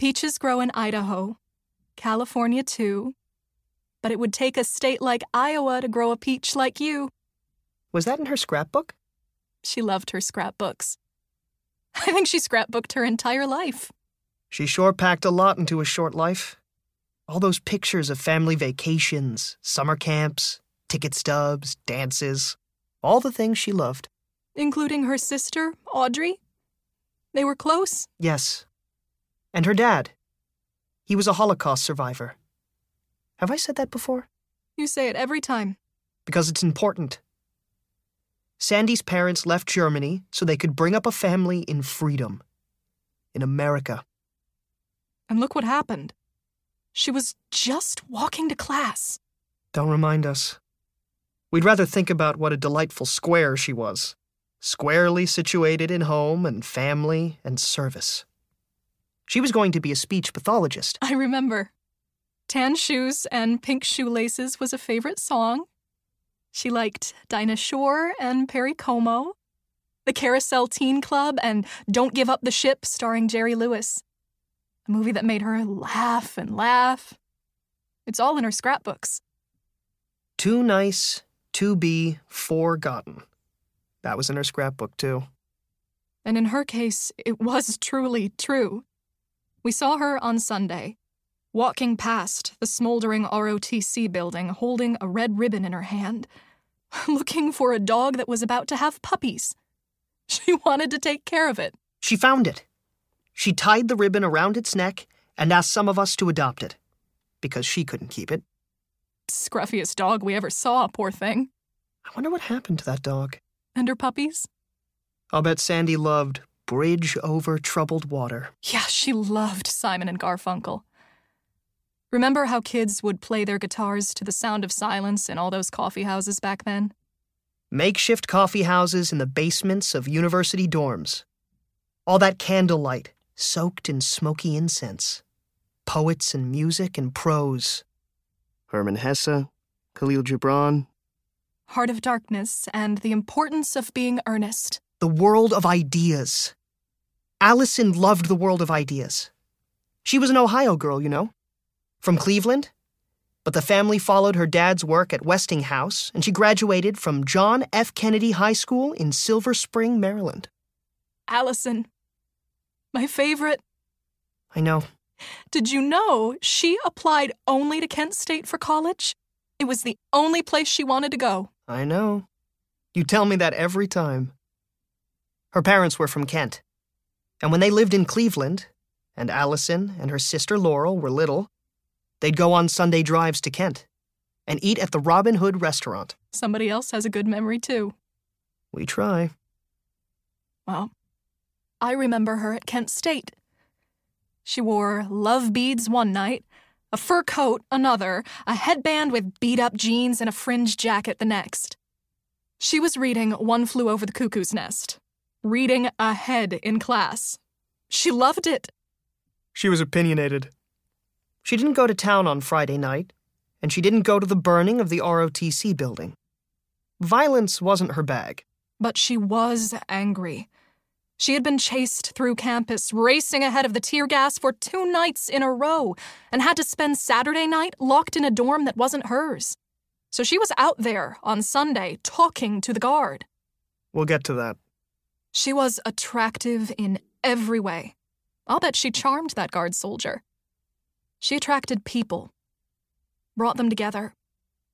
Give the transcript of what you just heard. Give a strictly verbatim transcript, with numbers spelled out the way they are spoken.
Peaches grow in Idaho, California too, but it would take a state like Iowa to grow a peach like you. Was that in her scrapbook? She loved her scrapbooks. I think she scrapbooked her entire life. She sure packed a lot into a short life. All those pictures of family vacations, summer camps, ticket stubs, dances, all the things she loved. Including her sister, Audrey? They were close? Yes. And her dad. He was a Holocaust survivor. Have I said that before? You say it every time. Because it's important. Sandy's parents left Germany so they could bring up a family in freedom. In America. And look what happened. She was just walking to class. Don't remind us. We'd rather think about what a delightful square she was. Squarely situated in home and family and service. She was going to be a speech pathologist. I remember. Tan shoes and pink shoelaces was a favorite song. She liked Dinah Shore and Perry Como, The Carousel Teen Club, and Don't Give Up the Ship starring Jerry Lewis. A movie that made her laugh and laugh. It's all in her scrapbooks. Too nice to be forgotten. That was in her scrapbook, too. And in her case, it was truly true. We saw her on Sunday, walking past the smoldering R O T C building, holding a red ribbon in her hand, looking for a dog that was about to have puppies. She wanted to take care of it. She found it. She tied the ribbon around its neck and asked some of us to adopt it, because she couldn't keep it. Scruffiest dog we ever saw, poor thing. I wonder what happened to that dog. And her puppies? I'll bet Sandy loved Bridge Over Troubled Water. Yeah, she loved Simon and Garfunkel. Remember how kids would play their guitars to the sound of silence in all those coffee houses back then? Makeshift coffee houses in the basements of university dorms. All that candlelight soaked in smoky incense. Poets and music and prose. Hermann Hesse, Khalil Gibran. Heart of Darkness and The Importance of Being Earnest. The world of ideas. Allison loved the world of ideas. She was an Ohio girl, you know. From Cleveland. But the family followed her dad's work at Westinghouse, and she graduated from John F. Kennedy High School in Silver Spring, Maryland. Allison. My favorite. I know. Did you know she applied only to Kent State for college? It was the only place she wanted to go. I know. You tell me that every time. Her parents were from Kent. And when they lived in Cleveland, and Allison and her sister Laurel were little, they'd go on Sunday drives to Kent and eat at the Robin Hood restaurant. Somebody else has a good memory, too. We try. Well, I remember her at Kent State. She wore love beads one night, a fur coat another, a headband with beat-up jeans, and a fringe jacket the next. She was reading One Flew Over the Cuckoo's Nest, reading ahead in class. She loved it. She was opinionated. She didn't go to town on Friday night, and she didn't go to the burning of the R O T C building. Violence wasn't her bag. But she was angry. She had been chased through campus, racing ahead of the tear gas for two nights in a row, and had to spend Saturday night locked in a dorm that wasn't hers. So she was out there on Sunday talking to the guard. We'll get to that. She was attractive in every way. I'll bet she charmed that guard soldier. She attracted people, brought them together.